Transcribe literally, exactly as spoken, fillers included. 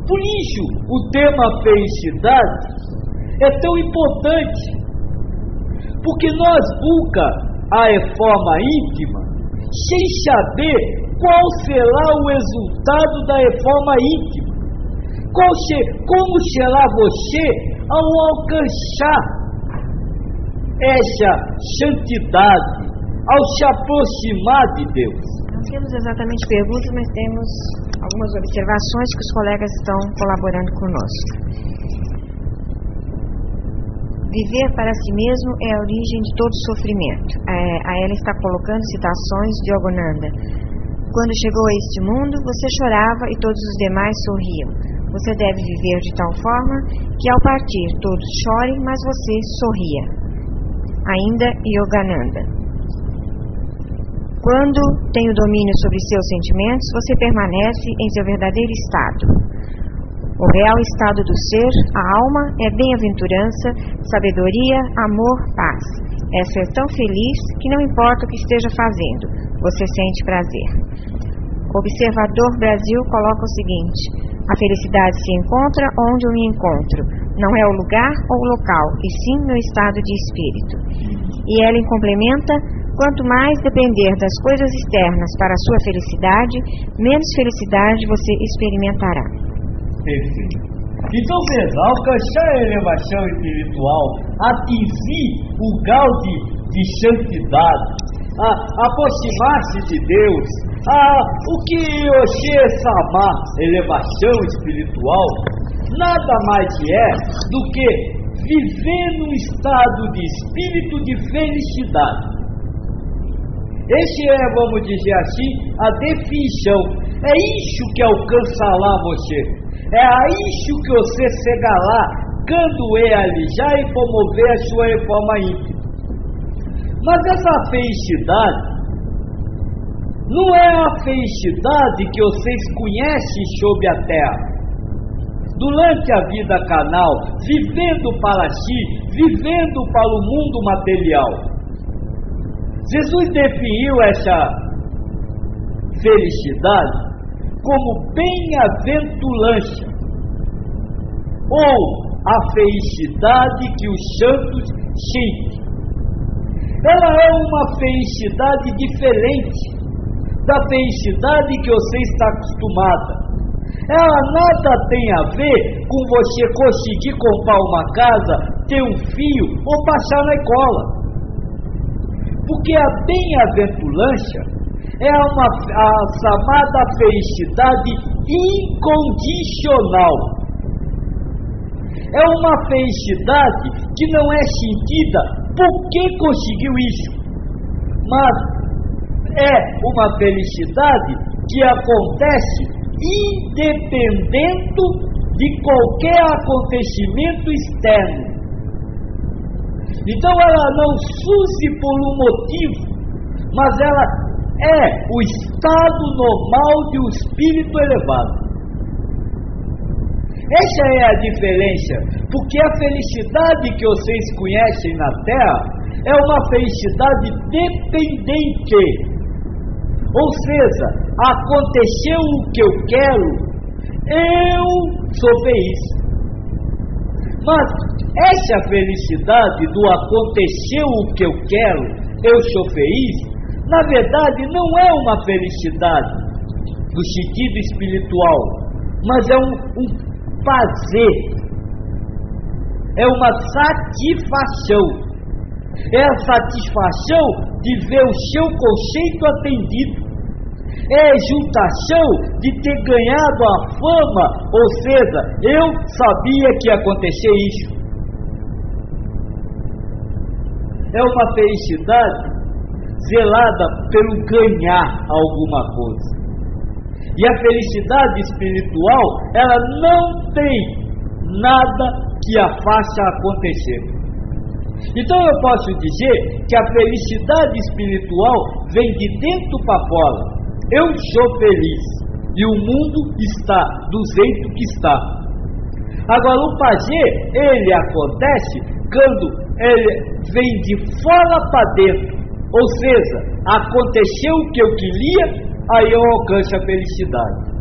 Por isso, o tema felicidade é tão importante, porque nós busca a reforma íntima sem saber qual será o resultado da reforma íntima, qual se, como será você ao alcançar essa santidade, ao se aproximar de Deus. Não temos exatamente perguntas, mas temos algumas observações que os colegas estão colaborando conosco. Viver para si mesmo é a origem de todo sofrimento. A ela está colocando citações de Yogananda. Quando chegou a este mundo, você chorava e todos os demais sorriam. Você deve viver de tal forma que ao partir todos chorem, mas você sorria. Ainda Yogananda. Quando tem o domínio sobre seus sentimentos, você permanece em seu verdadeiro estado. O real estado do ser, a alma, é bem-aventurança, sabedoria, amor, paz. É ser tão feliz que não importa o que esteja fazendo, você sente prazer. O Observador Brasil coloca o seguinte: a felicidade se encontra onde eu me encontro. Não é o lugar ou o local, e sim meu estado de espírito. E Ellen complementa: quanto mais depender das coisas externas para a sua felicidade, menos felicidade você experimentará. Perfeito. Então veja, alcançar a elevação espiritual, atingir o grau de, de santidade, a, aproximar-se de Deus, a, o que você chamar elevação espiritual, nada mais é do que viver num estado de espírito de felicidade. Esse é, vamos dizer assim, a definição. É isso que alcança lá você. É a isso que você chega lá, quando realizar e promover a sua reforma íntima. Mas essa felicidade não é a felicidade que vocês conhecem sobre a terra. Durante a vida carnal, vivendo para si, vivendo para o mundo material. Jesus definiu essa felicidade como bem-aventurança, ou a felicidade que os santos sentem. Ela é uma felicidade diferente da felicidade que você está acostumada. Ela nada tem a ver com você conseguir comprar uma casa, ter um filho ou passar na escola. Porque a bem-aventurança é uma, a chamada felicidade incondicional. É uma felicidade que não é sentida por que conseguiu isso, mas é uma felicidade que acontece independente de qualquer acontecimento externo. Então ela não surge por um motivo, mas ela é o estado normal de um espírito elevado. Essa é a diferença, porque a felicidade que vocês conhecem na Terra é uma felicidade dependente. Ou seja, aconteceu o que eu quero, eu sou feliz. Mas essa felicidade do aconteceu o que eu quero, eu sou feliz, na verdade não é uma felicidade no sentido espiritual, mas é um, um prazer, é uma satisfação, é a satisfação de ver o seu conceito atendido, é a exultação de ter ganhado a fama, ou seja, eu sabia que ia acontecer isso. É uma felicidade zelada pelo ganhar alguma coisa. E a felicidade espiritual, ela não tem nada que a faça acontecer. Então eu posso dizer que a felicidade espiritual vem de dentro para fora. Eu sou feliz e o mundo está do jeito que está. Agora o prazer, ele acontece quando ele vem de fora para dentro. Ou seja, aconteceu o que eu queria, aí eu alcanço a felicidade.